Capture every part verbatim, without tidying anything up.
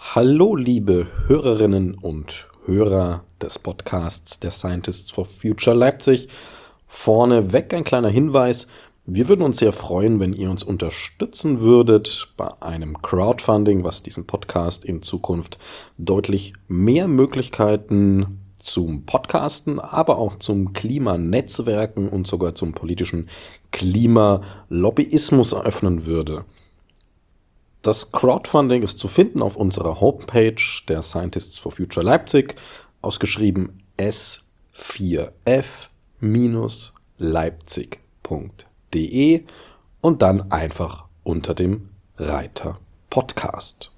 Hallo, liebe Hörerinnen und Hörer des Podcasts der Scientists for Future Leipzig. Vorneweg ein kleiner Hinweis. Wir würden uns sehr freuen, wenn ihr uns unterstützen würdet bei einem Crowdfunding, was diesen Podcast in Zukunft deutlich mehr Möglichkeiten zum Podcasten, aber auch zum Klimanetzwerken und sogar zum politischen Klimalobbyismus eröffnen würde. Das Crowdfunding ist zu finden auf unserer Homepage der Scientists for Future Leipzig, ausgeschrieben s vier f leipzig punkt de und dann einfach unter dem Reiter Podcast.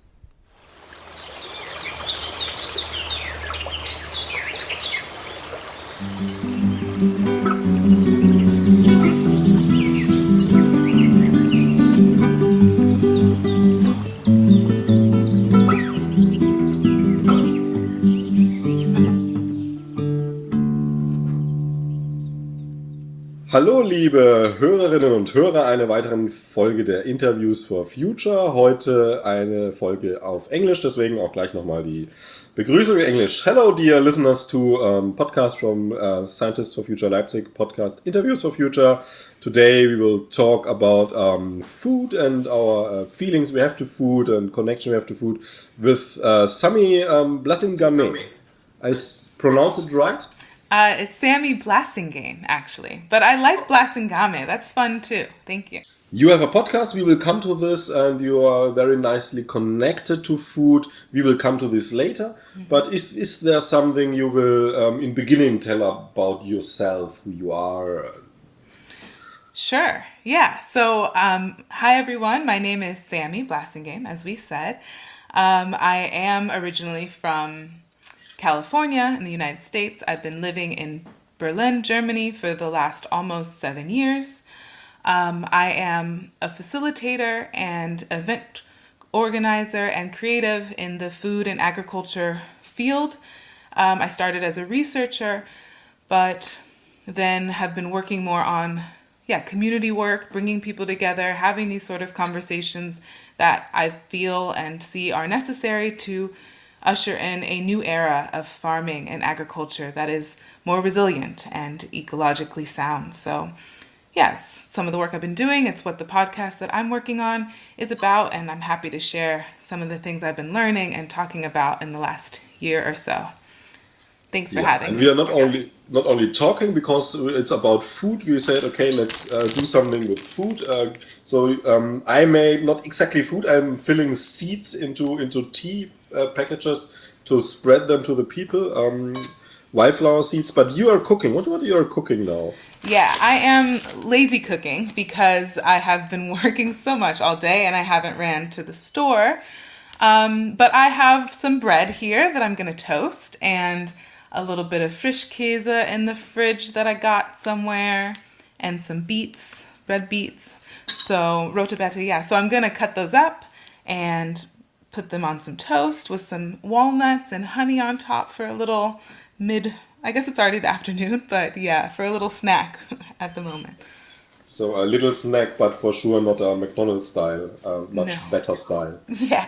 Hallo liebe Hörerinnen und Hörer, eine weitere Folge der Interviews for Future. Heute eine Folge auf Englisch, deswegen auch gleich nochmal die Begrüßung in Englisch. Hello dear listeners to um, podcast from uh, Scientists for Future Leipzig, podcast Interviews for Future. Today we will talk about um, food and our uh, feelings we have to food and connection we have to food with uh, Sami um, Blasingame. I s- pronounce it right? Uh, it's Sammy Blasingame, actually. But I like Blasingame. That's fun, too. Thank you. You have a podcast, we will come to this, and you are very nicely connected to food. We will come to this later. Mm-hmm. But if is there something you will, um, in beginning, tell about yourself, who you are? Sure. Yeah. So, um, hi, everyone. My name is Sammy Blasingame, as we said. Um, I am originally from California in the United States. I've been living in Berlin, Germany for the last almost seven years. Um, I am a facilitator and event organizer and creative in the food and agriculture field. Um, I started as a researcher, but then have been working more on yeah, community work, bringing people together, having these sort of conversations that I feel and see are necessary to usher in a new era of farming and agriculture that is more resilient and ecologically sound. So, yes, some of the work I've been doing, it's what the podcast that I'm working on is about, and I'm happy to share some of the things I've been learning and talking about in the last year or so. Thanks for yeah, having and me. we are not only not only talking because it's about food. We said, okay, let's uh, do something with food. Uh, so um, I made not exactly food. I'm filling seeds into into tea uh, packages to spread them to the people. Um, wildflower seeds. But you are cooking. What what you are cooking now? Yeah, I am lazy cooking because I have been working so much all day and I haven't ran to the store. Um, but I have some bread here that I'm going to toast and a little bit of Frischkäse in the fridge that I got somewhere, and some beets, red beets. So rote beete, yeah. So I'm going to cut those up and put them on some toast with some walnuts and honey on top for a little mid, I guess it's already the afternoon, but yeah, for a little snack at the moment. So a little snack, but for sure not a McDonald's style, uh, much No. better style. Yeah.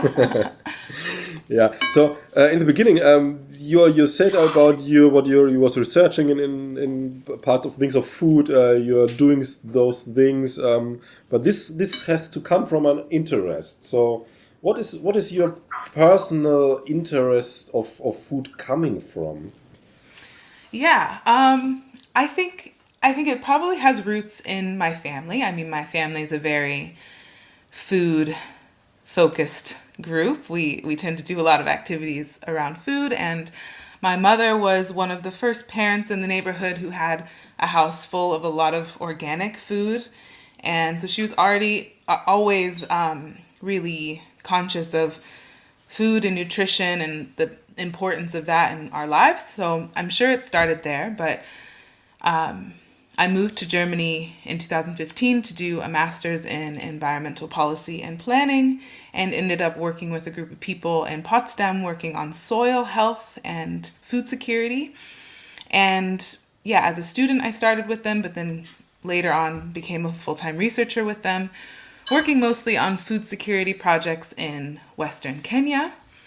Yeah. So uh, in the beginning, um, you you said about you what you you was researching in, in, in parts of things of food. Uh, you are doing those things, um, but this this has to come from an interest. So what is what is your personal interest of, of food coming from? Yeah. Um, I think I think it probably has roots in my family. I mean, my family is a very food focused group. We we tend to do a lot of activities around food, and my mother was one of the first parents in the neighborhood who had a house full of a lot of organic food, and so she was already uh, always um, really conscious of food and nutrition and the importance of that in our lives. So I'm sure it started there, but um, I moved to Germany in two thousand fifteen to do a master's in environmental policy and planning, and ended up working with a group of people in Potsdam working on soil health and food security. And yeah, as a student, I started with them, but then later on became a full-time researcher with them, working mostly on food security projects in Western Kenya.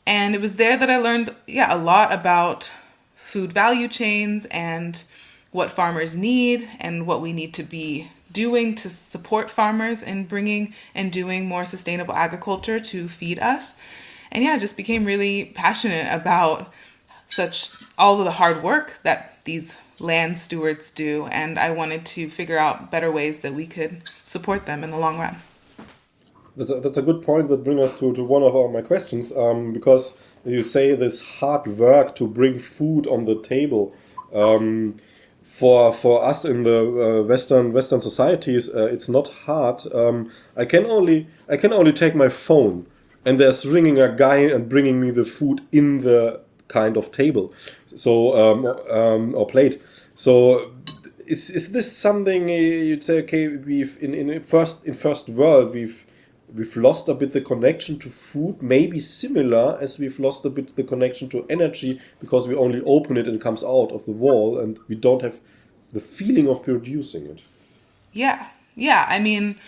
And it was there that I learned, yeah, a lot about food value chains and what farmers need and what we need to be doing to support farmers in bringing and doing more sustainable agriculture to feed us. And yeah, I just became really passionate about such all of the hard work that these land stewards do, and I wanted to figure out better ways that we could support them in the long run. That's a, that's a good point that brings us to, to one of our, my questions, um, because you say this hard work to bring food on the table. Um, for for us in the uh, Western Western societies, uh, it's not hard. Um, I can only I can only take my phone, and there's ringing a guy and bringing me the food in the kind of table, so um, um, or plate. So is is this something uh, you'd say? Okay, we've in in first in first world we've we've lost a bit the connection to food, maybe similar as we've lost a bit the connection to energy because we only open it and it comes out of the wall and we don't have the feeling of producing it. Yeah. Yeah, I mean,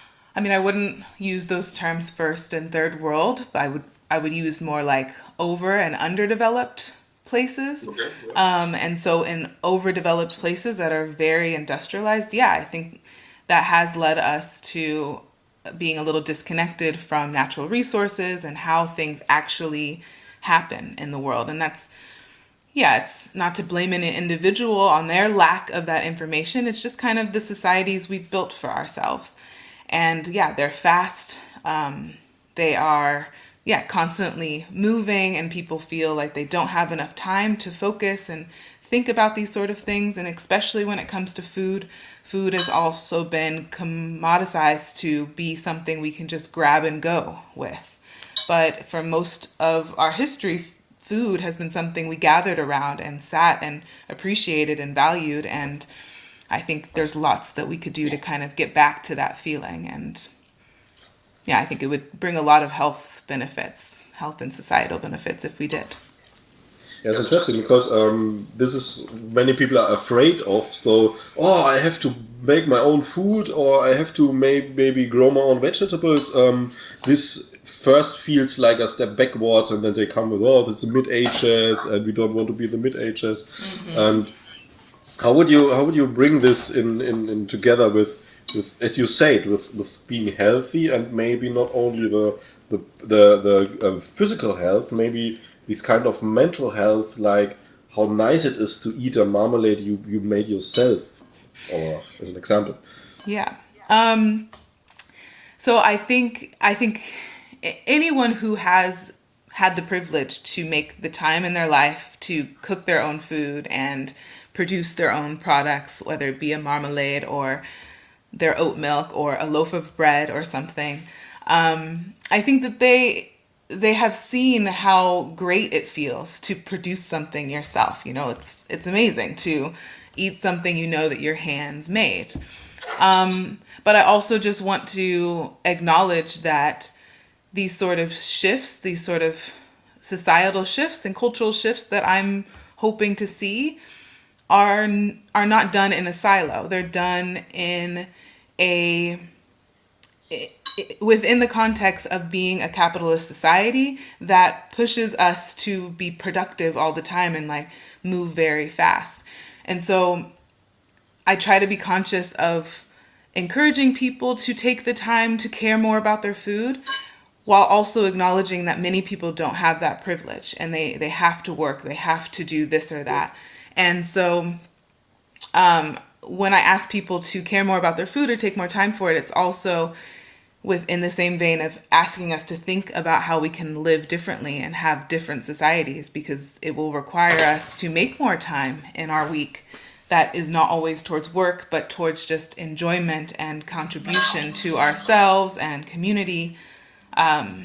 I mean, I wouldn't use those terms first and third world. I would I would use more like over and underdeveloped places. Okay. Yeah. Um, and so in overdeveloped places that are very industrialized, yeah, I think that has led us to being a little disconnected from natural resources and how things actually happen in the world. And that's, yeah, it's not to blame an individual on their lack of that information. It's just kind of the societies we've built for ourselves. And yeah, they're fast. Um, they are, yeah, constantly moving, and people feel like they don't have enough time to focus and think about these sort of things. And especially when it comes to food, food has also been commoditized to be something we can just grab and go with. But for most of our history, food has been something we gathered around and sat and appreciated and valued. And I think there's lots that we could do to kind of get back to that feeling. And yeah, I think it would bring a lot of health benefits, health and societal benefits if we did. Yeah, it's interesting because um, this is many people are afraid of. So, oh, I have to make my own food, or I have to may- maybe grow my own vegetables. Um, this first feels like a step backwards, and then they come with, oh, it's the mid ages, and we don't want to be the mid ages. Mm-hmm. And how would you how would you bring this in, in, in together with, with as you said, with, with being healthy, and maybe not only the the the, the uh, physical health, maybe this kind of mental health, like how nice it is to eat a marmalade you, you made yourself, or as an example. Yeah. Um, so I think I think anyone who has had the privilege to make the time in their life to cook their own food and produce their own products, whether it be a marmalade or their oat milk or a loaf of bread or something, um, I think that they they have seen how great it feels to produce something yourself. You know, it's it's amazing to eat something you know that your hands made. Um, but I also just want to acknowledge that these sort of shifts, these sort of societal shifts and cultural shifts that I'm hoping to see are are not done in a silo. They're done in a within the context of being a capitalist society that pushes us to be productive all the time and like move very fast. And so I try to be conscious of encouraging people to take the time to care more about their food, while also acknowledging that many people don't have that privilege, and they, they have to work, they have to do this or that. And so um, when I ask people to care more about their food or take more time for it, it's also within the same vein of asking us to think about how we can live differently and have different societies, because it will require us to make more time in our week that is not always towards work, but towards just enjoyment and contribution to ourselves and community. Um,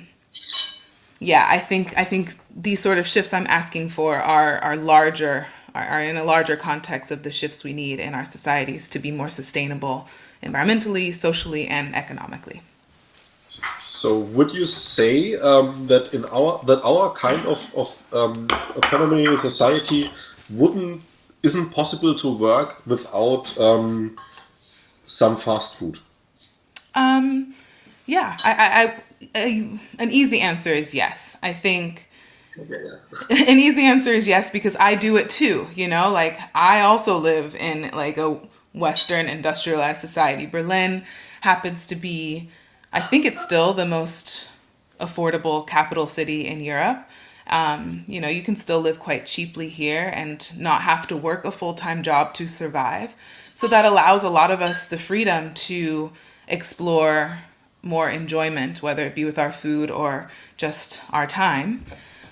yeah, I think I think these sort of shifts I'm asking for are are larger, are, are in a larger context of the shifts we need in our societies to be more sustainable environmentally, socially, and economically. So, would you say um, that in our that our kind of of um, economy society wouldn't isn't possible to work without um, some fast food? Um, yeah, I, I, I, I, an easy answer is yes. I think Okay, yeah. An easy answer is yes, because I do it too. You know, like I also live in like a Western industrialized society. Berlin happens to be, I think it's still the most affordable capital city in Europe. Um, you know, you can still live quite cheaply here and not have to work a full-time job to survive. So that allows a lot of us the freedom to explore more enjoyment, whether it be with our food or just our time.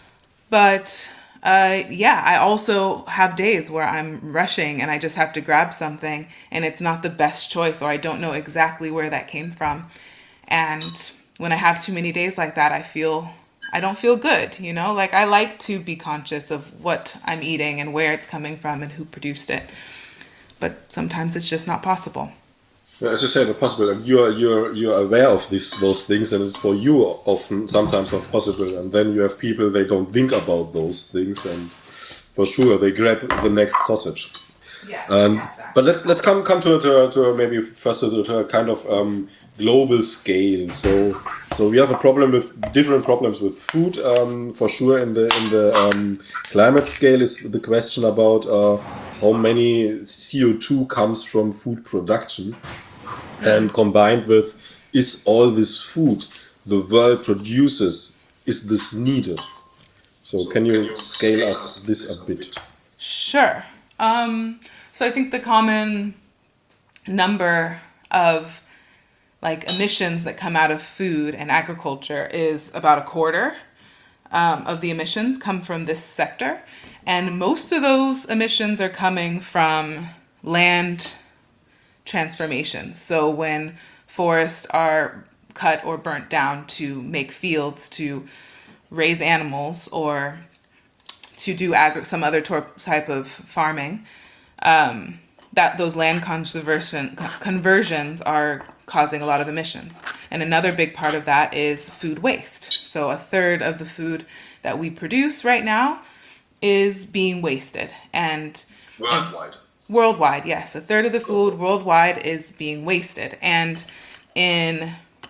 But uh, yeah, I also have days where I'm rushing and I just have to grab something and it's not the best choice or I don't know exactly where that came from. And when I have too many days like that, I feel I don't feel good, you know? Like I like to be conscious of what I'm eating and where it's coming from and who produced it. But sometimes it's just not possible. Yeah, as you said, not possible, and you're you're you're aware of this those things, and it's for you often sometimes not possible. And then you have people they don't think about those things, and for sure they grab the next sausage. Yeah, Um, yeah, but exactly. let's let's come come to to, to maybe first to, to a kind of um, global scale. So so we have a problem with different problems with food. Um, for sure, in the in the um, climate scale is the question about uh, how many C O two comes from food production, and combined with is all this food the world produces, is this needed? So can you scale us this a bit? Sure. Um, so I think the common number of like emissions that come out of food and agriculture is about a quarter um, of the emissions come from this sector. And most of those emissions are coming from land transformations. So when forests are cut or burnt down to make fields to raise animals or to do agri- some other tor- type of farming, um, that those land conversion conversions are causing a lot of emissions. And another big part of that is food waste. So a third of the food that we produce right now is being wasted. And and Worldwide. worldwide, yes, a third of the food worldwide is being wasted. And in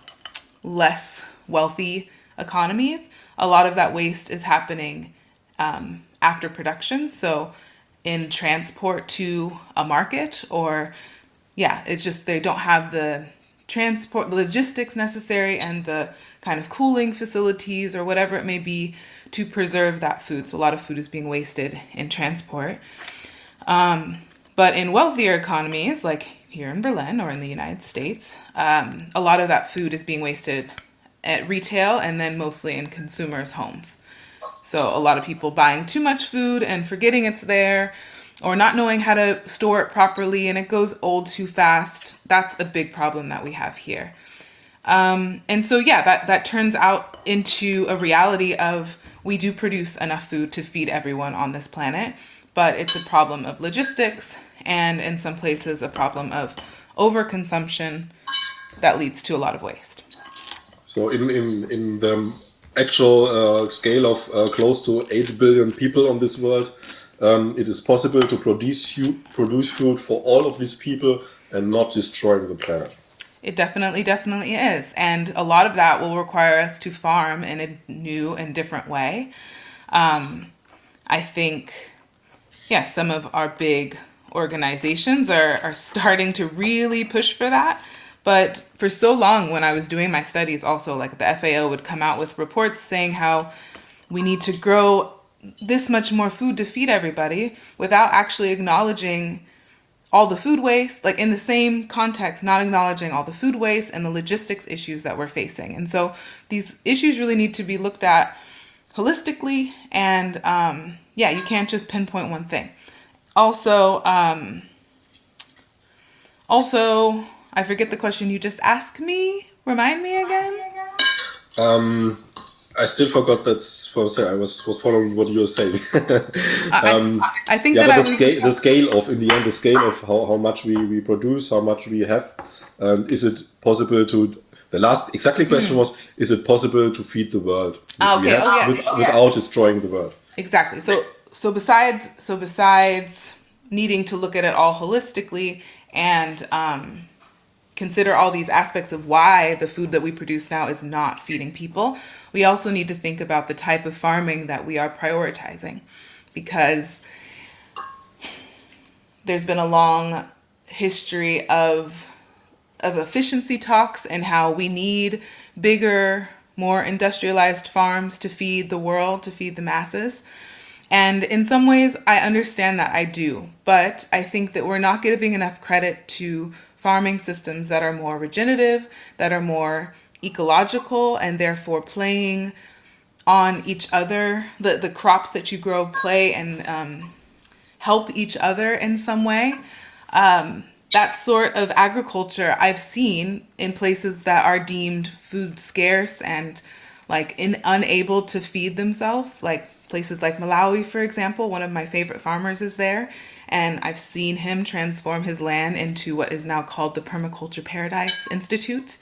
less wealthy economies, a lot of that waste is happening um, after production. So in transport to a market, or yeah, it's just they don't have the transport the logistics necessary and the kind of cooling facilities or whatever it may be to preserve that food. So a lot of food is being wasted in transport. Um, but in wealthier economies, like here in Berlin or in the United States, um, a lot of that food is being wasted at retail and then mostly in consumers' homes. So a lot of people buying too much food and forgetting it's there or not knowing how to store it properly and it goes old too fast. That's a big problem that we have here. Um, and so, yeah, that, that turns out into a reality of we do produce enough food to feed everyone on this planet, but it's a problem of logistics and in some places a problem of overconsumption that leads to a lot of waste. So in in in the actual uh, scale of uh, close to eight billion people on this world, um, it is possible to produce food, produce food for all of these people and not destroying the planet. It definitely, definitely is. And a lot of that will require us to farm in a new and different way. Um, I think, yeah, some of our big organizations are, are starting to really push for that. But for so long, when I was doing my studies, also, like the F A O would come out with reports saying how we need to grow this much more food to feed everybody without actually acknowledging all the food waste, like in the same context, not acknowledging all the food waste and the logistics issues that we're facing. And so these issues really need to be looked at holistically. And um, yeah, you can't just pinpoint one thing. Also, um, also, I forget the question you just asked me. Remind me again. Um, I still forgot that's for say I was was following what you were saying. I um, I think yeah, that but I the was. scale the scale of in the end the scale of how, how much we, we produce, how much we have, and is it possible to the last exactly question was is it possible to feed the world Ah, which we okay. have Oh with, yes. without destroying the world? Exactly. So so besides so besides needing to look at it all holistically and um, consider all these aspects of why the food that we produce now is not feeding people, we also need to think about the type of farming that we are prioritizing, because there's been a long history of of efficiency talks and how we need bigger, more industrialized farms to feed the world, to feed the masses. And in some ways, I understand that, I do. But I think that we're not giving enough credit to farming systems that are more regenerative, that are more ecological, and therefore playing on each other. The, the crops that you grow play and um, help each other in some way. Um, that sort of agriculture I've seen in places that are deemed food scarce and like in, unable to feed themselves, like places like Malawi, for example. One of my favorite farmers is there, and I've seen him transform his land into what is now called the Permaculture Paradise Institute.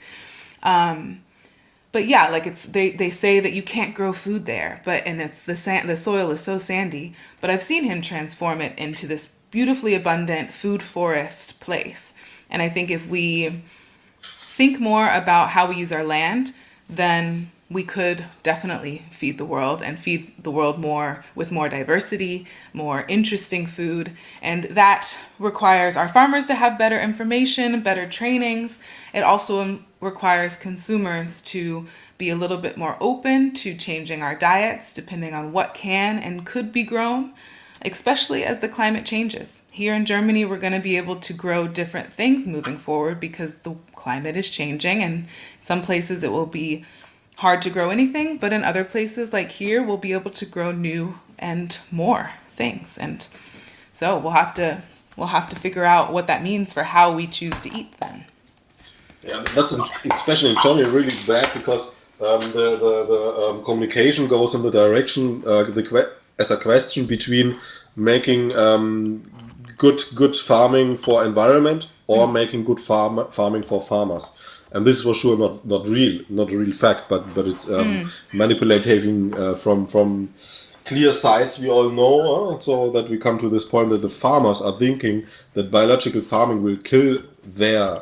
Um, but yeah, like it's they, they say that you can't grow food there, but and it's the sand, the soil is so sandy. But I've seen him transform it into this beautifully abundant food forest place. And I think if we think more about how we use our land, then we could definitely feed the world and feed the world more with more diversity, more interesting food. And that requires our farmers to have better information, better trainings. It also requires consumers to be a little bit more open to changing our diets depending on what can and could be grown, especially as the climate changes. Here in Germany, we're going to be able to grow different things moving forward because the climate is changing, and in some places it will be hard to grow anything, but in other places like here, we'll be able to grow new and more things. And so we'll have to we'll have to figure out what that means for how we choose to eat then. Yeah, that's especially in Germany really bad because um, the the, the um, communication goes in the direction uh, the que- as a question between making um, good good farming for environment or mm. making good farm farming for farmers. And this is for sure not, not real, not a real fact, but but it's um, mm. manipulating uh, from from clear sides we all know, uh, so that we come to this point that the farmers are thinking that biological farming will kill their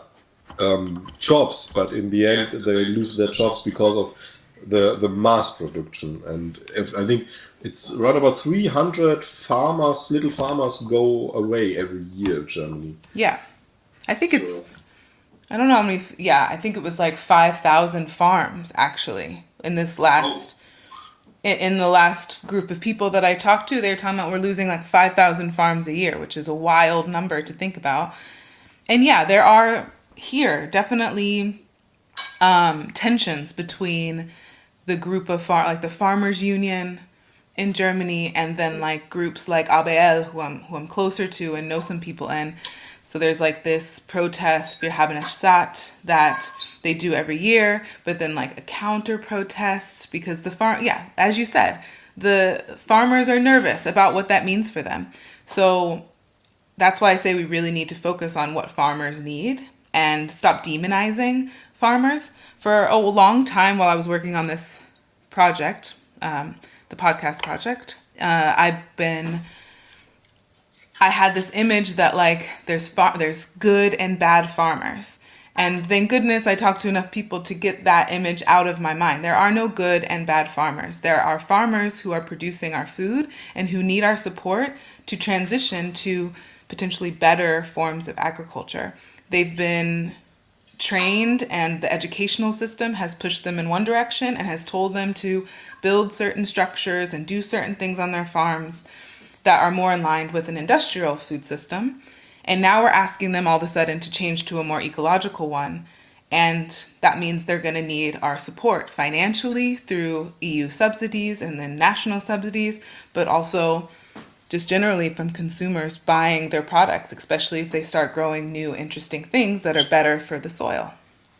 um, jobs, but in the end they lose their jobs because of the the mass production. And if, I think it's around about three hundred farmers, little farmers, go away every year in Germany. Yeah, I think it's. So, I don't know how many, yeah, I think it was like five thousand farms actually in this last, oh. in, in the last group of people that I talked to. They were talking about we're losing like five thousand farms a year, which is a wild number to think about. And yeah, there are here definitely um, tensions between the group of, far, like the Farmers Union in Germany and then like groups like A B L, who I'm, who I'm closer to and know some people in. So there's like this protest, Wir haben es satt, that they do every year, but then like a counter protest because the farm, yeah, as you said, the farmers are nervous about what that means for them. So that's why I say we really need to focus on what farmers need and stop demonizing farmers. For a long time while I was working on this project, um, the podcast project, uh, I've been... I had this image that like there's far- there's good and bad farmers. And thank goodness I talked to enough people to get that image out of my mind. There are no good and bad farmers. There are farmers who are producing our food and who need our support to transition to potentially better forms of agriculture. They've been trained and the educational system has pushed them in one direction and has told them to build certain structures and do certain things on their farms that are more in line with an industrial food system. And now we're asking them all of a sudden to change to a more ecological one. And that means they're going to need our support financially through E U subsidies and then national subsidies, but also just generally from consumers buying their products, especially if they start growing new interesting things that are better for the soil.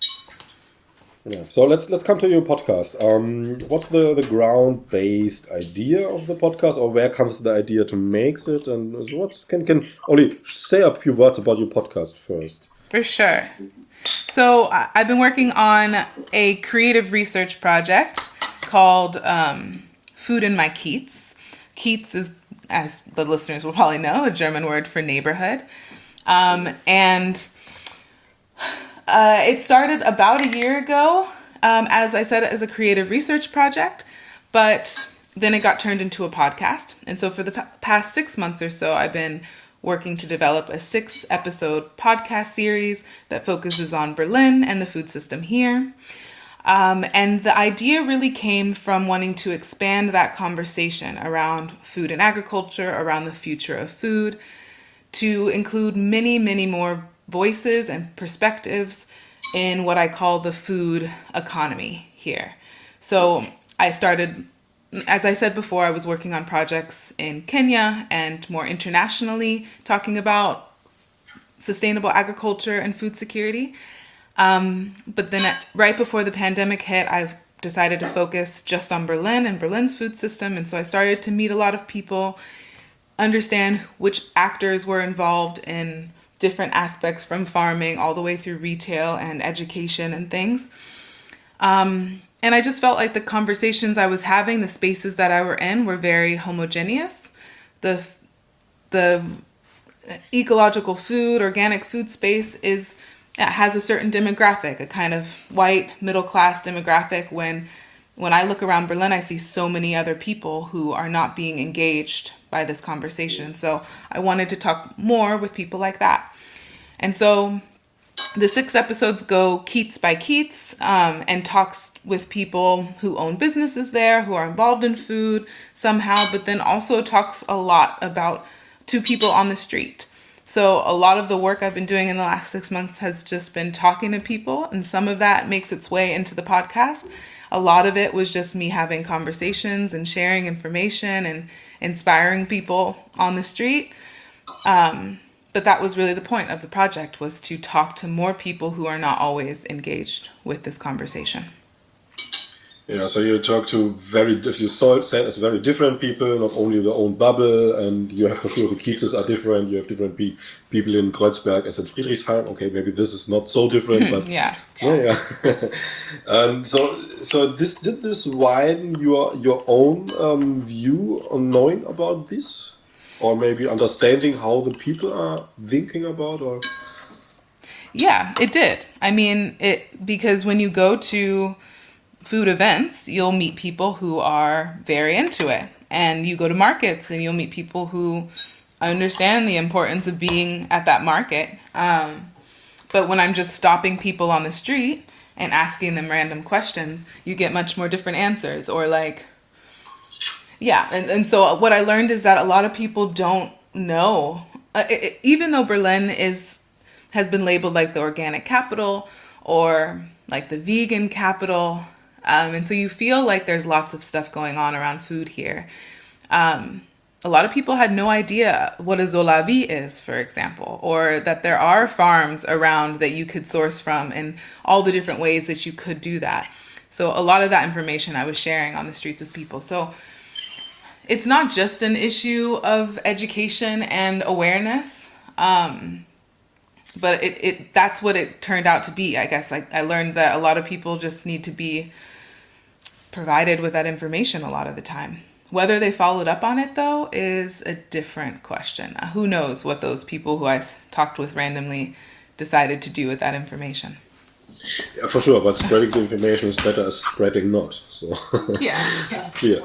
Yeah. So let's let's come to your podcast. Um, what's the, the ground-based idea of the podcast, or where comes the idea to make it? And what can can only say a few words about your podcast first? For sure. So I- I've been working on a creative research project called um, Food in My Kiez. Kiez is, as the listeners will probably know, a German word for neighborhood. Um, and Uh, it started about a year ago, um, as I said, as a creative research project, but then it got turned into a podcast. And so for the p- past six months or so, I've been working to develop a six episode podcast series that focuses on Berlin and the food system here. Um, and the idea really came from wanting to expand that conversation around food and agriculture, around the future of food, to include many, many more voices and perspectives in what I call the food economy here. So I started, as I said before, I was working on projects in Kenya and more internationally, talking about sustainable agriculture and food security. Um, but then at, right before the pandemic hit, I've decided to focus just on Berlin and Berlin's food system. And so I started to meet a lot of people, understand which actors were involved in different aspects from farming all the way through retail and education and things. Um, and I just felt like the conversations I was having, the spaces that I were in were very homogeneous. The, the ecological food, organic food space is it has a certain demographic, a kind of white middle class demographic. When when I look around Berlin, I see so many other people who are not being engaged by this conversation. So I wanted to talk more with people like that. And so the six episodes go Keats by Keats, um, and talks with people who own businesses there, who are involved in food somehow, but then also talks a lot about to people on the street. So a lot of the work I've been doing in the last six months has just been talking to people, and some of that makes its way into the podcast. A lot of it was just me having conversations and sharing information and inspiring people on the street. Um, but that was really the point of the project, was to talk to more people who are not always engaged with this conversation. Yeah, so you talk to very, if you saw it said as very different people, not only their own bubble, and you have for sure the Kiezes are different. You have different pe- people in Kreuzberg as in Friedrichshain. Okay, maybe this is not so different, but yeah, yeah. yeah. um, so, so this did this widen your your own um, view on knowing about this, or maybe understanding how the people are thinking about, or yeah, it did. I mean, it because when you go to food events, you'll meet people who are very into it. And you go to markets and you'll meet people who understand the importance of being at that market. Um, but when I'm just stopping people on the street and asking them random questions, you get much more different answers. Or like, yeah. And, and so what I learned is that a lot of people don't know, uh, it, even though Berlin is has been labeled like the organic capital or like the vegan capital. Um, and so you feel like there's lots of stuff going on around food here. Um, a lot of people had no idea what a Zolavie is, for example, or that there are farms around that you could source from and all the different ways that you could do that. So a lot of that information I was sharing on the streets with people. So it's not just an issue of education and awareness. Um, but it, it that's what it turned out to be, I guess. Like I learned that a lot of people just need to be provided with that information a lot of the time. Whether they followed up on it, though, is a different question. Uh, who knows what those people who I s- talked with randomly decided to do with that information. yeah, for sure. But spreading the information is better as spreading not. So Yeah. yeah. clear.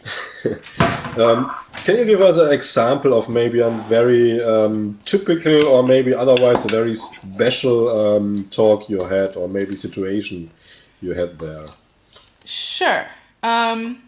um, can you give us an example of maybe a very um, typical or maybe otherwise a very special um, talk you had, or maybe situation you had there? Sure. Um,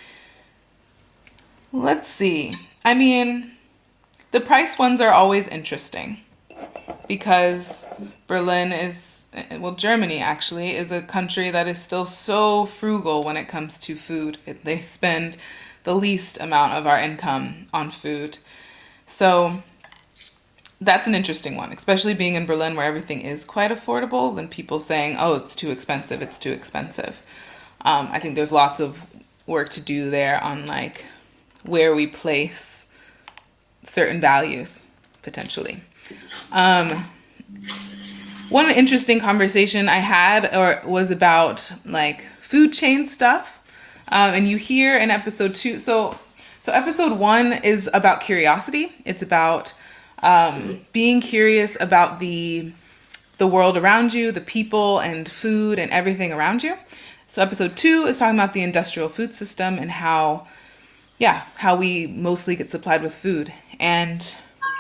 let's see. I mean, the price ones are always interesting because Berlin is, well, Germany actually is a country that is still so frugal when it comes to food. It, they spend the least amount of our income on food. So that's an interesting one, especially being in Berlin where everything is quite affordable than people saying, oh, it's too expensive, it's too expensive. Um, I think there's lots of work to do there on like where we place certain values, potentially. Um, one interesting conversation I had or was about like food chain stuff. Um, and you hear in episode two, so so episode one is about curiosity. It's about um, being curious about the the world around you, the people and food and everything around you. So episode two is talking about the industrial food system and how, yeah, how we mostly get supplied with food. And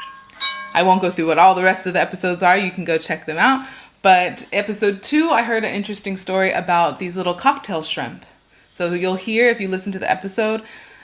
I won't go through what all the rest of the episodes are. You can go check them out. But episode two, I heard an interesting story about these little cocktail shrimp. So you'll hear, if you listen to the episode,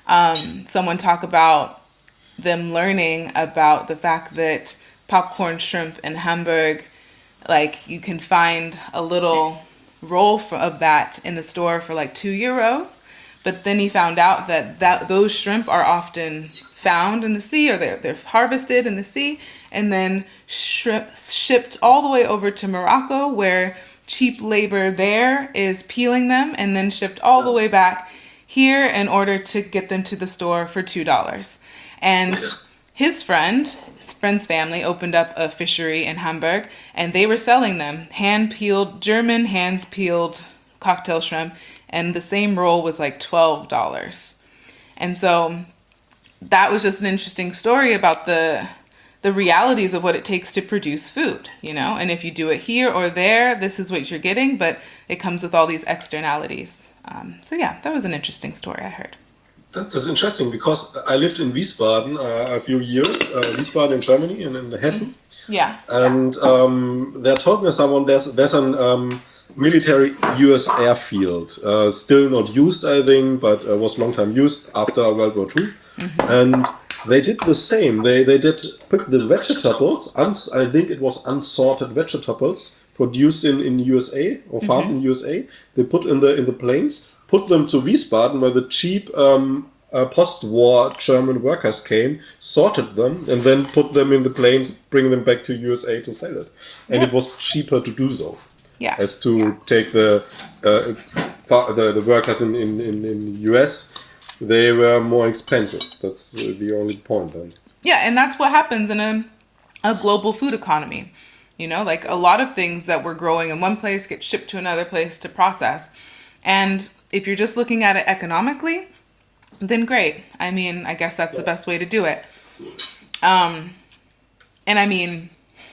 um, someone talk about them learning about the fact that popcorn shrimp in Hamburg, like you can find a little roll for, of that in the store for like two euros. But then he found out that, that those shrimp are often found in the sea, or they're, they're harvested in the sea and then shrimp, shipped all the way over to Morocco, where cheap labor there is peeling them, and then shipped all the way back here in order to get them to the store for two dollars. And his friend, his friend's family opened up a fishery in Hamburg, and they were selling them hand-peeled, German hands-peeled cocktail shrimp, and the same roll was like twelve dollars. And so that was just an interesting story about the the realities of what it takes to produce food, you know? And if you do it here or there, this is what you're getting, but it comes with all these externalities. Um, so yeah, that was an interesting story I heard. That's just interesting, because I lived in Wiesbaden uh, a few years, uh, Wiesbaden in Germany, and in Hessen. Yeah. And um, they told me someone there's there's an um, military U S airfield, uh, still not used, I think, but uh, was long time used after World War Two. Mm-hmm. And they did the same. They they did pick the vegetables. Uns, I think it was unsorted vegetables produced in, in U S A or farmed mm-hmm. in U S A. They put in the in the planes, put them to Wiesbaden, where the cheap um, uh, post-war German workers came, sorted them, and then put them in the planes, bring them back to U S A to sell it. And yeah. it was cheaper to do so, yeah. as to yeah. take the, uh, the the workers in in in, in U S. They were more expensive. That's uh, the only point then. Yeah, and that's what happens in a a global food economy. You know, like a lot of things that we're growing in one place get shipped to another place to process. And if you're just looking at it economically, then great. I mean, I guess that's the best way to do it. Um, and I mean,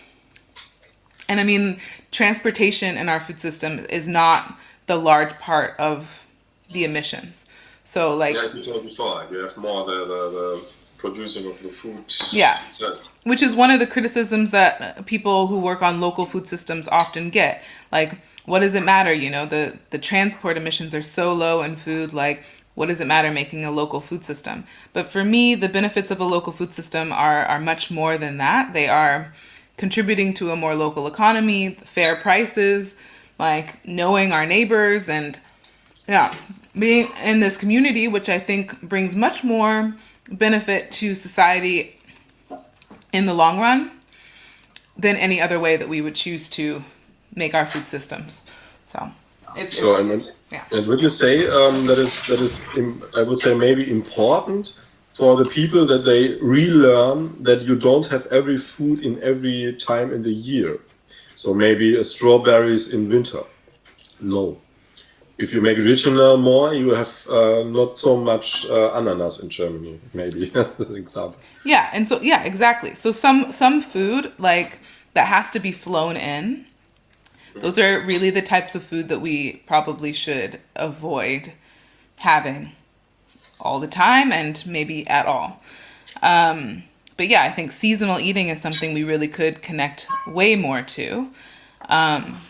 and I mean, transportation in our food system is not the large part of the emissions. So like, yeah, as you told before, you have more the, the, the producing of the food. Yeah, itself. Which is one of the criticisms that people who work on local food systems often get. Like, what does it matter? You know, the, the transport emissions are so low in food. Like, what does it matter making a local food system? But for me, the benefits of a local food system are, are much more than that. They are contributing to a more local economy, fair prices, like knowing our neighbors, and yeah, being in this community, which I think brings much more benefit to society in the long run than any other way that we would choose to make our food systems. So it's, so it's and, yeah. and would you say um, that is that is im- I would say maybe important for the people that they relearn that you don't have every food in every time in the year. So maybe uh, strawberries in winter. No. If you make regional more, you have uh, not so much uh, ananas in Germany, maybe, as an example. Yeah, and so, yeah, exactly. So some, some food, like, that has to be flown in, those are really the types of food that we probably should avoid having all the time and maybe at all. Um, but yeah, I think seasonal eating is something we really could connect way more to. Um,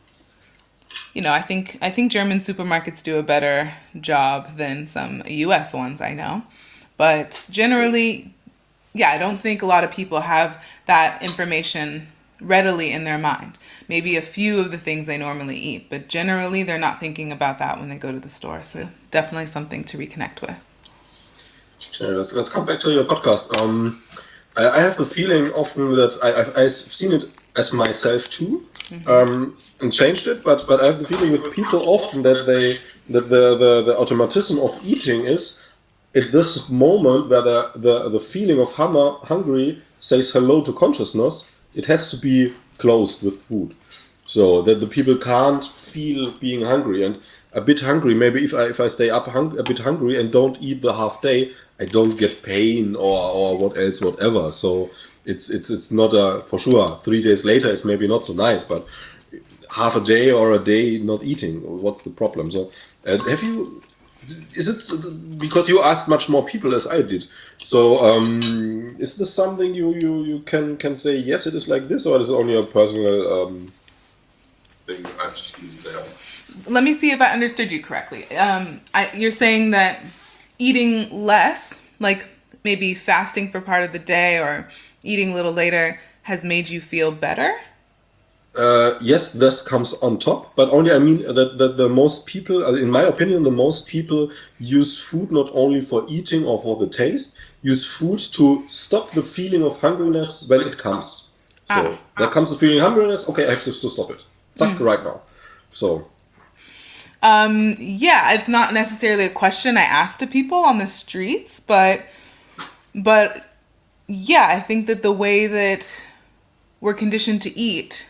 You know, I think I think German supermarkets do a better job than some U S ones I know. But generally, yeah, I don't think a lot of people have that information readily in their mind. Maybe a few of the things they normally eat, but generally they're not thinking about that when they go to the store. So definitely something to reconnect with. Okay, let's, let's come back to your podcast. Um, I, I have the feeling often that I, I've, I've seen it as myself too. Mm-hmm. Um, and changed it, but but I have the feeling with people often that they that the, the, the automatism of eating is at this moment where the, the, the feeling of hunger, hungry says hello to consciousness, it has to be closed with food. So that the people can't feel being hungry, and a bit hungry, maybe if I if I stay up hung, a bit hungry and don't eat the half day, I don't get pain or, or what else, whatever. So it's it's it's not a for sure. Three days later is maybe not so nice, but half a day or a day not eating, what's the problem? So uh, have you? Is it because you asked much more people as I did? So um, is this something you, you, you can can say yes, it is like this, or is it only a personal um, thing? I've just used there. Let me see if I understood you correctly. Um, I, you're saying that eating less, like maybe fasting for part of the day or eating a little later, has made you feel better? Uh, yes, this comes on top, but only I mean that, that the most people, uh, in my opinion, the most people use food not only for eating or for the taste, use food to stop the feeling of hungriness when it comes. So Ah. there comes the feeling of hungriness, okay, I have to, to stop it. Zack, right now. So. Um, yeah, it's not necessarily a question I ask to people on the streets, but, but yeah, I think that the way that we're conditioned to eat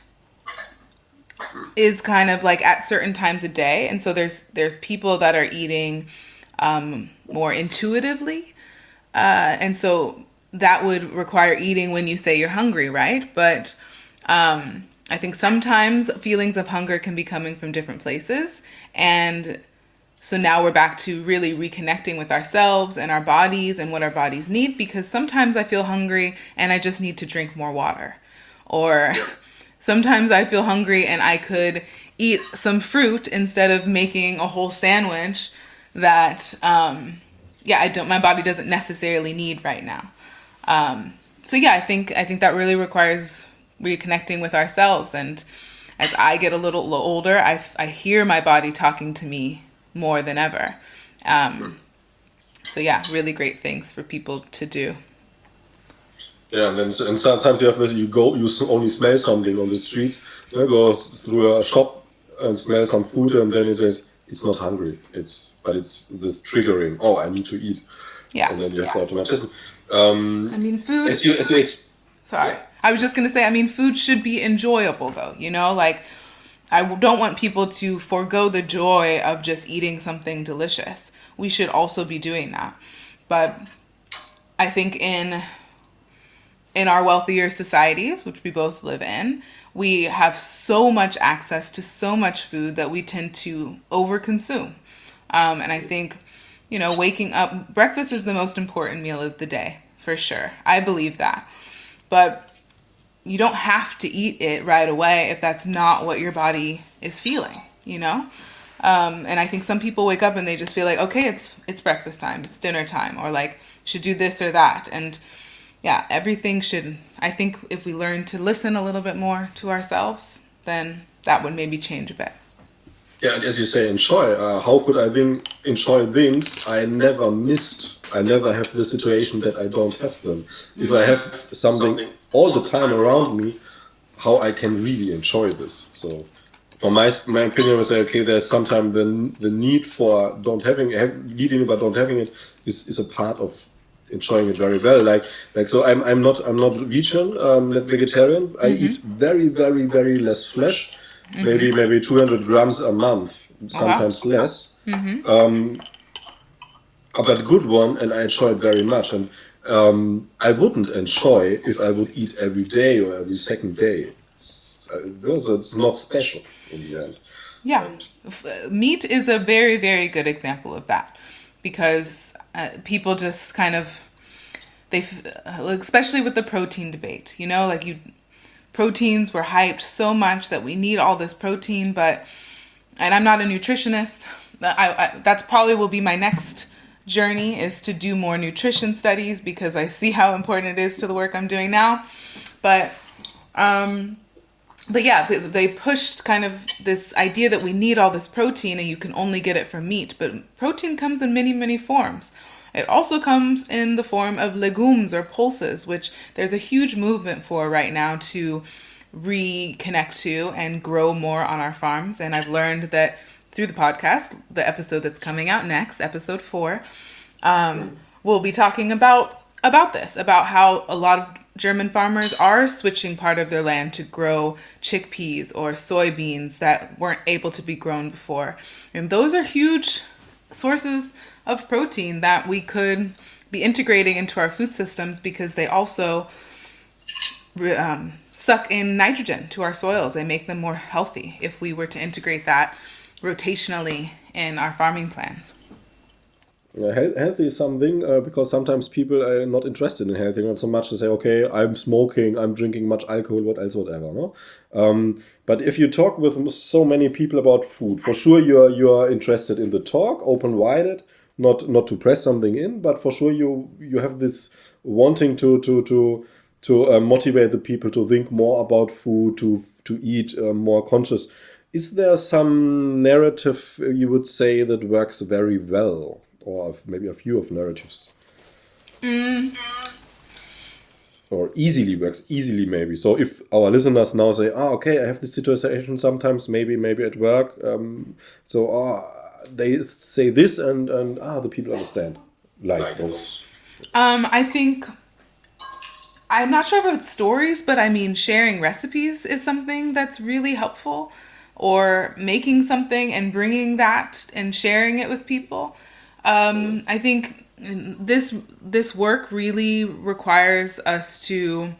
is kind of like at certain times a day, and so there's there's people that are eating um, more intuitively, uh, and so that would require eating when you say you're hungry, right? But um, I think sometimes feelings of hunger can be coming from different places, and so now we're back to really reconnecting with ourselves and our bodies and what our bodies need, because sometimes I feel hungry and I just need to drink more water, or sometimes I feel hungry and I could eat some fruit instead of making a whole sandwich that, um, yeah, I don't, my body doesn't necessarily need right now. Um, so yeah, I think, I think that really requires reconnecting with ourselves. And as I get a little older, I, I hear my body talking to me more than ever. Um, so yeah, really great things for people to do. Yeah, and then and sometimes you have this, you go, you only smell something on the streets, you go through a shop and smell some food, and then it is, it's not hungry, it's, but it's this triggering, oh, I need to eat. Yeah. And then you have the automatism. Um, I mean, food. as you, as you ex- Sorry. Yeah. I was just going to say, I mean, food should be enjoyable, though, you know? Like, I don't want people to forego the joy of just eating something delicious. We should also be doing that. But I think in in our wealthier societies, which we both live in, we have so much access to so much food that we tend to overconsume. Um, and I think, you know, waking up, breakfast is the most important meal of the day, for sure. I believe that. But you don't have to eat it right away if that's not what your body is feeling, you know? Um, and I think some people wake up and they just feel like, okay, it's it's breakfast time, it's dinner time, or like, should do this or that. And yeah, everything should, I think if we learn to listen a little bit more to ourselves, then that would maybe change a bit. Yeah, and as you say, enjoy. Uh, how could I then enjoy things I never missed? I never have the situation that I don't have them. If I have something all the time around me, how I can really enjoy this. So, from my my opinion, I say, okay, there's sometimes the the need for don't having have, needing but don't having it is, is a part of enjoying it very well. Like like so, I'm I'm not I'm not vegan, um, not vegetarian. I eat very very very less flesh. Mm-hmm. Maybe maybe two hundred grams a month, sometimes oh, wow. less. Mm-hmm. Um, but good one, and I enjoy it very much. And um, I wouldn't enjoy if I would eat every day or every second day. It's, uh, it's not special in the end. Yeah, and meat is a very very good example of that, because uh, people just kind of they, especially with the protein debate, you know, like you. Proteins were hyped so much that we need all this protein, but, and I'm not a nutritionist, I, I, that's probably will be my next journey, is to do more nutrition studies, because I see how important it is to the work I'm doing now. But, um, but yeah, they pushed kind of this idea that we need all this protein and you can only get it from meat, but protein comes in many, many forms. It also comes in the form of legumes or pulses, which there's a huge movement for right now to reconnect to and grow more on our farms. And I've learned that through the podcast, the episode that's coming out next, episode four, um, we'll be talking about, about this, about how a lot of German farmers are switching part of their land to grow chickpeas or soybeans that weren't able to be grown before. And those are huge sources of protein that we could be integrating into our food systems, because they also re- um, suck in nitrogen to our soils and make them more healthy if we were to integrate that rotationally in our farming plans. Uh, health, healthy is something uh, because sometimes people are not interested in healthy, not so much to say, okay, I'm smoking, I'm drinking much alcohol, what else, whatever. No, um, but if you talk with so many people about food, for sure you are you are interested in the talk, open-minded, not not to press something in, but for sure you you have this wanting to to to to uh, motivate the people to think more about food, to to eat uh, more conscious. Is there some narrative uh, you would say that works very well, or maybe a few of narratives, or easily works easily maybe? So if our listeners now say, "Ah, okay, I have this situation sometimes, maybe maybe at work," um, so ah, they say this, and and ah, the people understand, like those. Um, I think I'm not sure about stories, but I mean, sharing recipes is something that's really helpful, or making something and bringing that and sharing it with people. Um, I think this this work really requires us to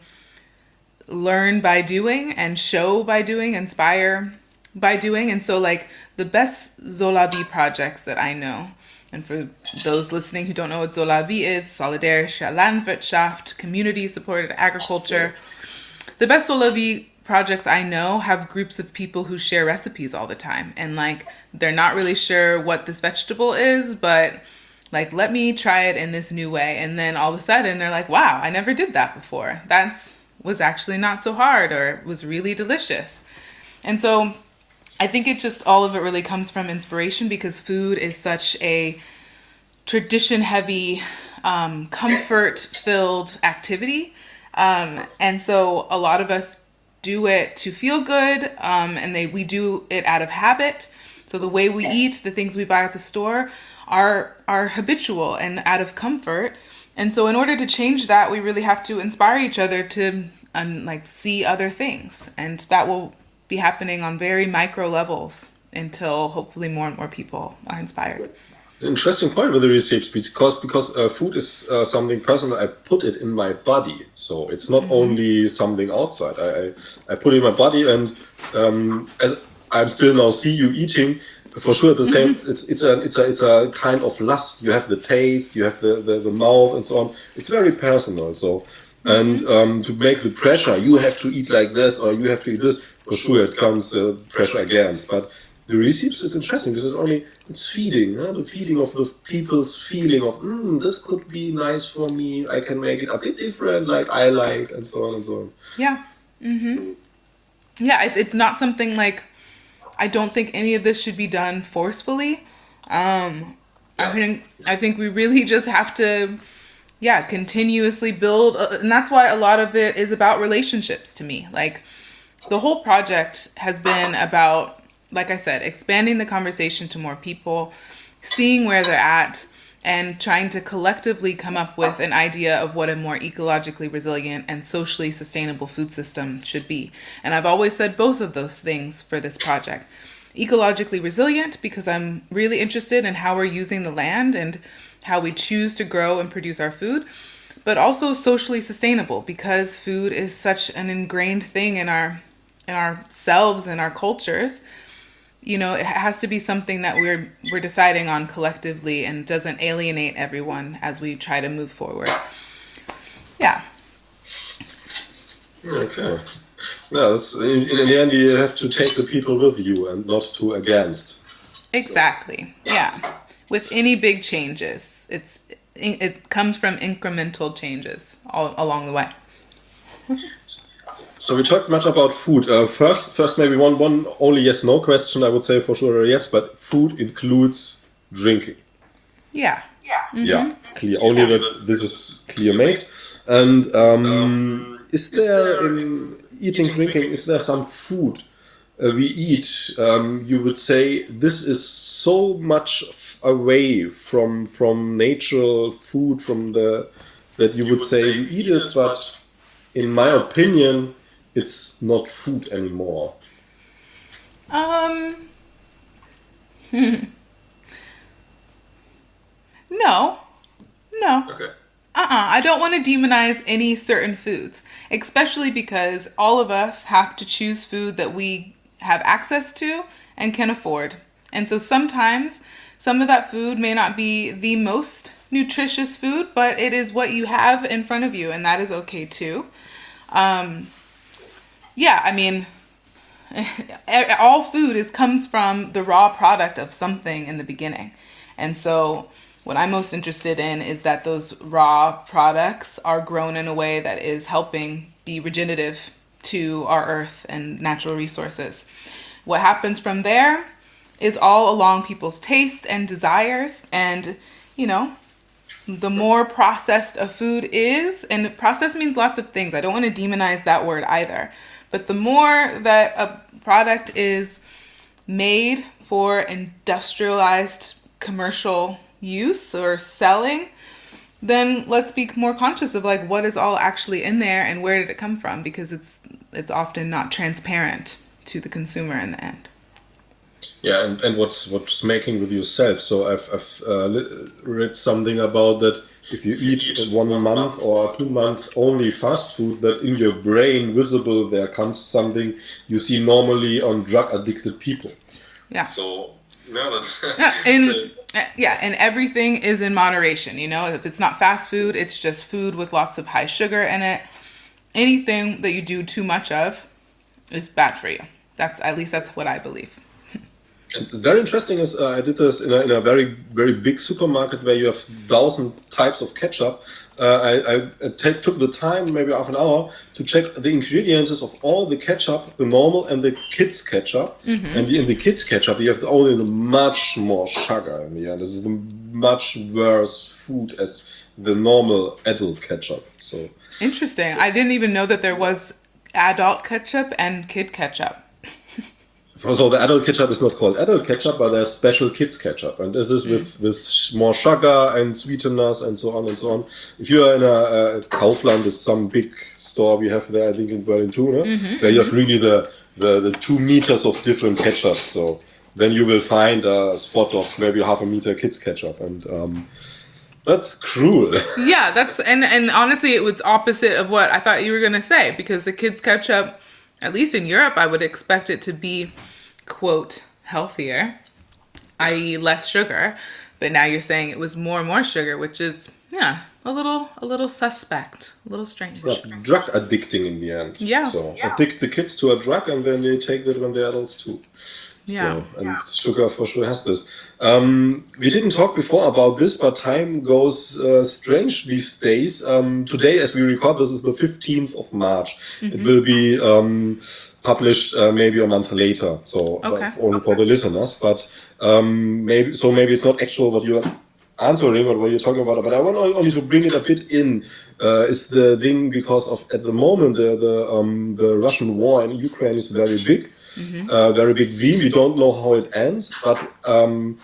learn by doing and show by doing, inspire by doing. And so, like, the best Zolavi projects that I know, and for those listening who don't know what Zolavi is, Solidarische Landwirtschaft, community supported agriculture. The best Zolavi projects I know have groups of people who share recipes all the time. And, like, they're not really sure what this vegetable is, but, like, let me try it in this new way. And then all of a sudden they're like, wow, I never did that before. That's was actually not so hard, or was really delicious. And so I think it just, all of it really comes from inspiration, because food is such a tradition heavy, um, comfort filled activity. Um, and so a lot of us do it to feel good, um, and they we do it out of habit. So the way we eat, the things we buy at the store are are habitual and out of comfort. And so in order to change that, we really have to inspire each other to um, like see other things. And that will be happening on very micro levels until hopefully more and more people are inspired. The interesting point with the recipes, because because uh, food is uh, something personal. I put it in my body, so it's not only something outside. I I, I put it in my body, and um, as I'm still now see you eating, for sure the same. It's it's a it's a it's a kind of lust. You have the taste, you have the the, the mouth, and so on. It's very personal. So. And um, to make the pressure, you have to eat like this, or you have to eat this. For sure, it comes uh, pressure against. But the recipes is interesting because it's only it's feeding, huh? The feeding of the people's feeling of mm, this could be nice for me. I can make it a bit different, like I like, and so on and so on. Yeah. Mm-hmm. Yeah, it, it's not something like, I don't think any of this should be done forcefully. Um, I think I think we really just have to. Yeah, continuously build. Uh, and that's why a lot of it is about relationships to me. Like, the whole project has been about, like I said, expanding the conversation to more people, seeing where they're at, and trying to collectively come up with an idea of what a more ecologically resilient and socially sustainable food system should be. And I've always said both of those things for this project. Ecologically resilient, because I'm really interested in how we're using the land and how we choose to grow and produce our food, but also socially sustainable, because food is such an ingrained thing in our in ourselves and our cultures. You know, it has to be something that we're we're deciding on collectively and doesn't alienate everyone as we try to move forward. Yeah. Okay. Yes, in, in the end, you have to take the people with you and not to against. Exactly. Yeah. With any big changes, it's it comes from incremental changes all along the way. So we talked much about food. Uh, first, first maybe one one only yes no question. I would say for sure a yes, but food includes drinking. Yeah. Mm-hmm. Yeah, clear. Only that this is clear made. And um, is there in eating, drinking, is there some food uh, we eat? Um, you would say this is so much f- away from from natural food, from the that you would say you eat it, but in my opinion, it's not food anymore. Um. Hmm. No. No. Okay. uh-uh, I don't want to demonize any certain foods, especially because all of us have to choose food that we have access to and can afford. And so sometimes some of that food may not be the most nutritious food, but it is what you have in front of you, and that is okay too. Um, yeah, I mean, all food is comes from the raw product of something in the beginning. And so what I'm most interested in is that those raw products are grown in a way that is helping be regenerative to our earth and natural resources. What happens from there is all along people's taste and desires. And, you know, the more processed a food is, and processed means lots of things. I don't want to demonize that word either. But the more that a product is made for industrialized commercial use or selling, then let's be more conscious of like what is all actually in there and where did it come from, because it's it's often not transparent to the consumer in the end. Yeah, and, and what's what's making with yourself. So I've, I've uh, li- read something about that if you eat one month or two months only fast food, that in your brain visible there comes something you see normally on drug addicted people. Yeah. So no, that's Yeah, and yeah, and everything is in moderation. You know, if it's not fast food, it's just food with lots of high sugar in it. Anything that you do too much of is bad for you. That's at least that's what I believe. And very interesting is uh, I did this in a, in a very very big supermarket where you have thousand types of ketchup. Uh, I, I take, took the time, maybe half an hour, to check the ingredients of all the ketchup, the normal and the kids ketchup. Mm-hmm. And in the kids ketchup, you have only the much more sugar in the end. This is the much worse food as the normal adult ketchup. So interesting. I didn't even know that there was adult ketchup and kid ketchup. So the adult ketchup is not called adult ketchup, but there's special kids ketchup, and this is with with more sugar and sweeteners and so on and so on. If you are in a, a Kaufland, is some big store we have there, I think in Berlin too, no? Mm-hmm, where you have really the, the the two meters of different ketchup. So then you will find a spot of maybe half a meter kids ketchup, and um, that's cruel. Yeah, that's and and honestly, it was opposite of what I thought you were gonna say, because the kids ketchup, at least in Europe, I would expect it to be, quote, healthier, that is less sugar. But now you're saying it was more and more sugar, which is, yeah, a little a little suspect, a little strange. Yeah, drug addicting in the end. Yeah. So yeah. addict the kids to a drug, and then they take that when they're adults too. Yeah. So, and yeah. Sugar for sure has this. Um, we didn't talk before about this, but time goes uh, strange these days. Um, today, as we record, this is the fifteenth of March. Mm-hmm. It will be um, published uh, maybe a month later, so okay. uh, only okay. for the listeners. But um, maybe so maybe it's not actual what you're answering or what you're talking about. But I want only to bring it a bit in. Uh, is the thing because of at the moment the the um, the Russian war in Ukraine is very big. Mm-hmm. Uh, very big V. We don't know how it ends, but um,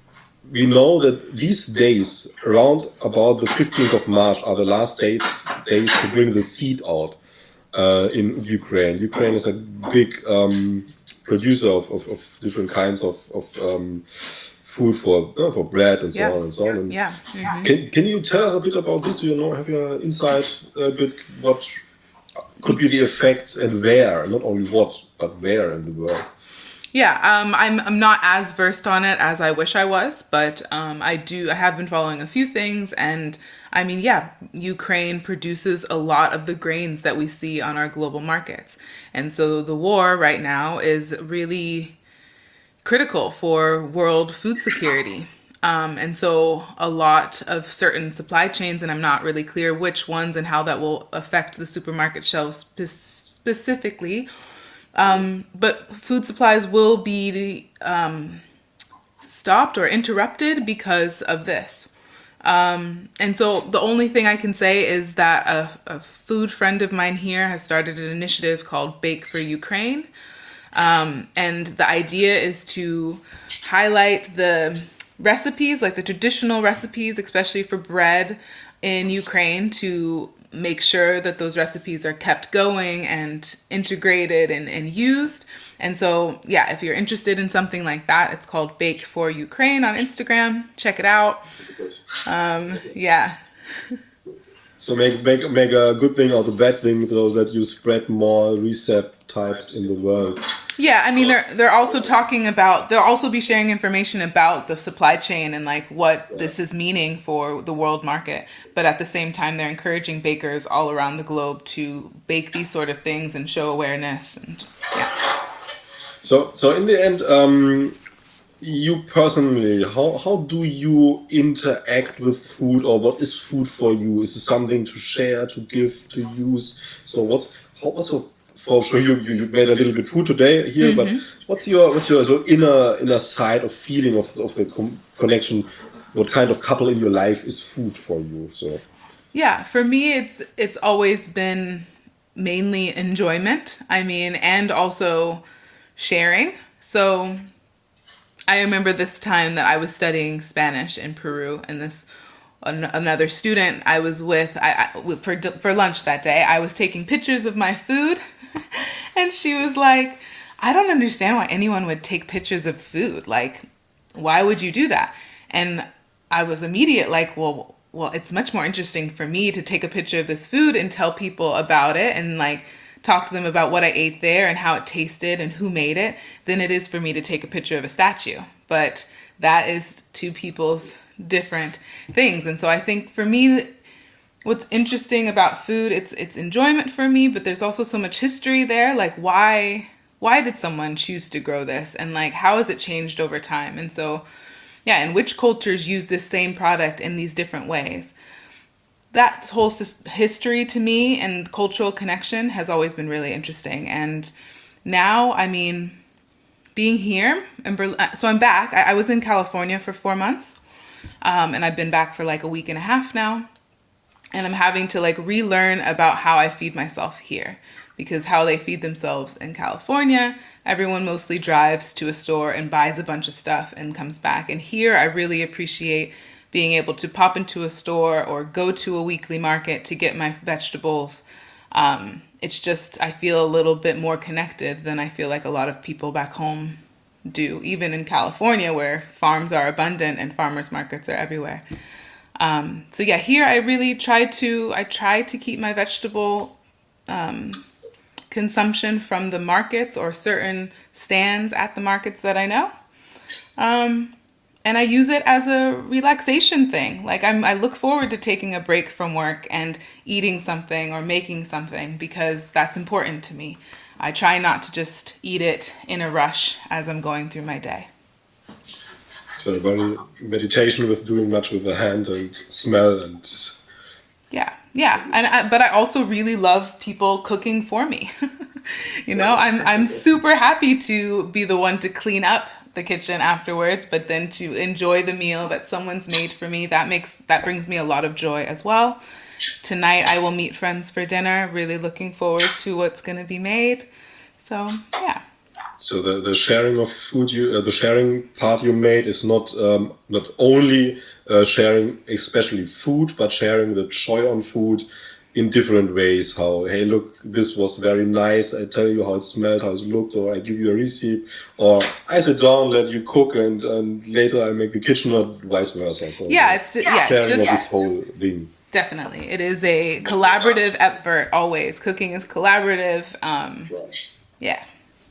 we know that these days, around about the fifteenth of March, are the last days days to bring the seed out uh, in Ukraine. Ukraine is a big um, producer of, of, of different kinds of, of um, food for uh, for bread and so yeah. on and so on. And yeah. Mm-hmm. Can Can you tell us a bit about this? Do you know? Have you an insight a bit what could be the effects and where, not only what, but where in the world? Yeah, um, I'm I'm not as versed on it as I wish I was, but um, I do I have been following a few things, and I mean, yeah, Ukraine produces a lot of the grains that we see on our global markets, and so the war right now is really critical for world food security. Um, and so a lot of certain supply chains, and I'm not really clear which ones and how that will affect the supermarket shelves spe- specifically, um, but food supplies will be um, stopped or interrupted because of this. Um, and so the only thing I can say is that a, a food friend of mine here has started an initiative called Bake for Ukraine. Um, and the idea is to highlight the recipes, like the traditional recipes, especially for bread in Ukraine, to make sure that those recipes are kept going and integrated and, and used. And so, yeah, if you're interested in something like that, it's called Bake for Ukraine on Instagram. Check it out. Um, yeah. So make make make a good thing or the bad thing, though, that you spread more recept types in the world. Yeah, I mean they're they're also talking about they'll also be sharing information about the supply chain and like what this is meaning for the world market. But at the same time they're encouraging bakers all around the globe to bake these sort of things and show awareness and yeah. So so in the end, um, you personally, how how do you interact with food, or what is food for you? Is it something to share, to give, to use? So what's how also for sure you, you you made a little bit food today here, but what's your what's your so inner inner side of feeling of of the com- connection? What kind of couple in your life is food for you? So Yeah, for me it's it's always been mainly enjoyment. I mean, and also sharing. So I remember this time that I was studying Spanish in Peru, and this an, another student I was with, I, I for for lunch that day, I was taking pictures of my food, and she was like, "I don't understand why anyone would take pictures of food. Like, why would you do that?" And I was immediate like, "Well, well, it's much more interesting for me to take a picture of this food and tell people about it and like." Talk to them about what I ate there and how it tasted and who made it than it is for me to take a picture of a statue. But that is two people's different things. And so I think for me, what's interesting about food, it's it's enjoyment for me, but there's also so much history there. Like why why did someone choose to grow this? And like how has it changed over time? And so yeah, and which cultures use this same product in these different ways? That whole history to me and cultural connection has always been really interesting. And now, I mean, being here in Berlin, so I'm back. I, I was in California for four months, um, and I've been back for like a week and a half now. And I'm having to like relearn about how I feed myself here, because how they feed themselves in California, everyone mostly drives to a store and buys a bunch of stuff and comes back. And here, I really appreciate being able to pop into a store or go to a weekly market to get my vegetables. Um, it's just, I feel a little bit more connected than I feel like a lot of people back home do, even in California where farms are abundant and farmers markets are everywhere. Um, so yeah, here I really try to, I try to keep my vegetable um, consumption from the markets or certain stands at the markets that I know. Um, And I use it as a relaxation thing. Like I'm, I look forward to taking a break from work and eating something or making something because that's important to me. I try not to just eat it in a rush as I'm going through my day. so about meditation with doing much with the hand and smell and Yeah, yeah. And I, but I also really love people cooking for me. You know, I'm I'm super happy to be the one to clean up the kitchen afterwards, but then to enjoy the meal that someone's made for me, that makes that brings me a lot of joy as well. Tonight I will meet friends for dinner, really looking forward to what's going to be made. So yeah. So the, the sharing of food, you uh, the sharing part you made is not um, not only uh, sharing especially food, but sharing the joy on food in different ways. How, hey, look, this was very nice. I tell you how it smelled, how it looked, or I give you a receipt, or I sit down, let you cook, and, and later I make the kitchen, or vice versa. So Yeah, it's yeah, sharing it's of this just whole thing. definitely. It is a collaborative effort always. Cooking is collaborative. Um, yeah.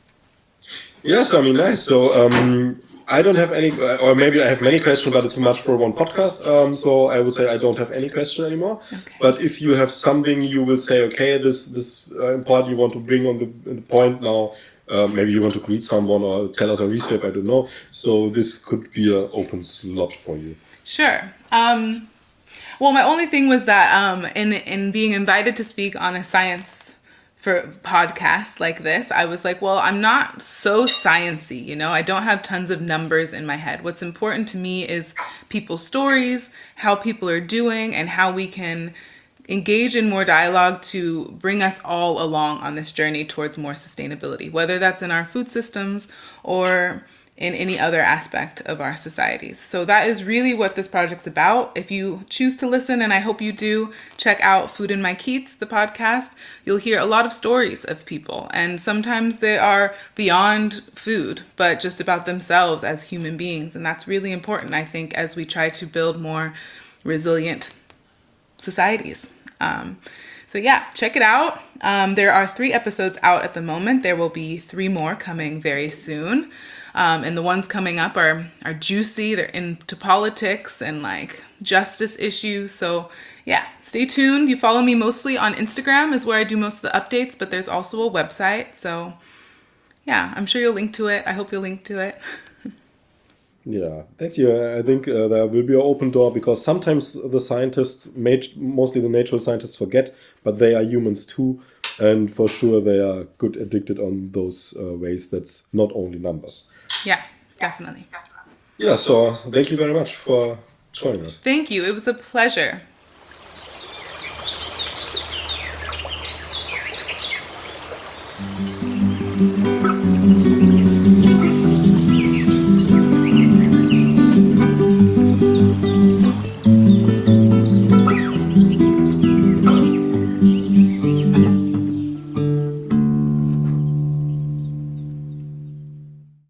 Yes, I mean, nice. So um, I don't have any, or maybe I have many questions, but it's too much for one podcast. Um, so I would say I don't have any question anymore. Okay. But if you have something, you will say, okay, this this uh, part you want to bring on the, the point now. Uh, maybe you want to greet someone or tell us a recipe. I don't know. So this could be an open slot for you. Sure. Um, well, my only thing was that um, in in being invited to speak on a science for podcasts like this, I was like, well, I'm not so sciencey, you know, I don't have tons of numbers in my head. What's important to me is people's stories, how people are doing, and how we can engage in more dialogue to bring us all along on this journey towards more sustainability, whether that's in our food systems or in any other aspect of our societies. So that is really what this project's about. If you choose to listen, and I hope you do, check out Food in My Keats, the podcast. You'll hear a lot of stories of people, and sometimes they are beyond food, but just about themselves as human beings. And that's really important, I think, as we try to build more resilient societies. Um, so yeah, check it out. Um, there are three episodes out at the moment. There will be three more coming very soon. Um, and the ones coming up are, are juicy. They're into politics and like justice issues. So yeah, stay tuned. You follow me mostly on Instagram is where I do most of the updates, but there's also a website. So yeah, I'm sure you'll link to it. I hope you'll link to it. Yeah, actually, I think uh, there will be an open door because sometimes the scientists, made, mostly the natural scientists, forget, but they are humans too, and for sure they are good addicted on those uh, ways. That's not only numbers. Yeah, definitely. Yeah, so thank you very much for joining us. Thank you. It was a pleasure. Mm-hmm.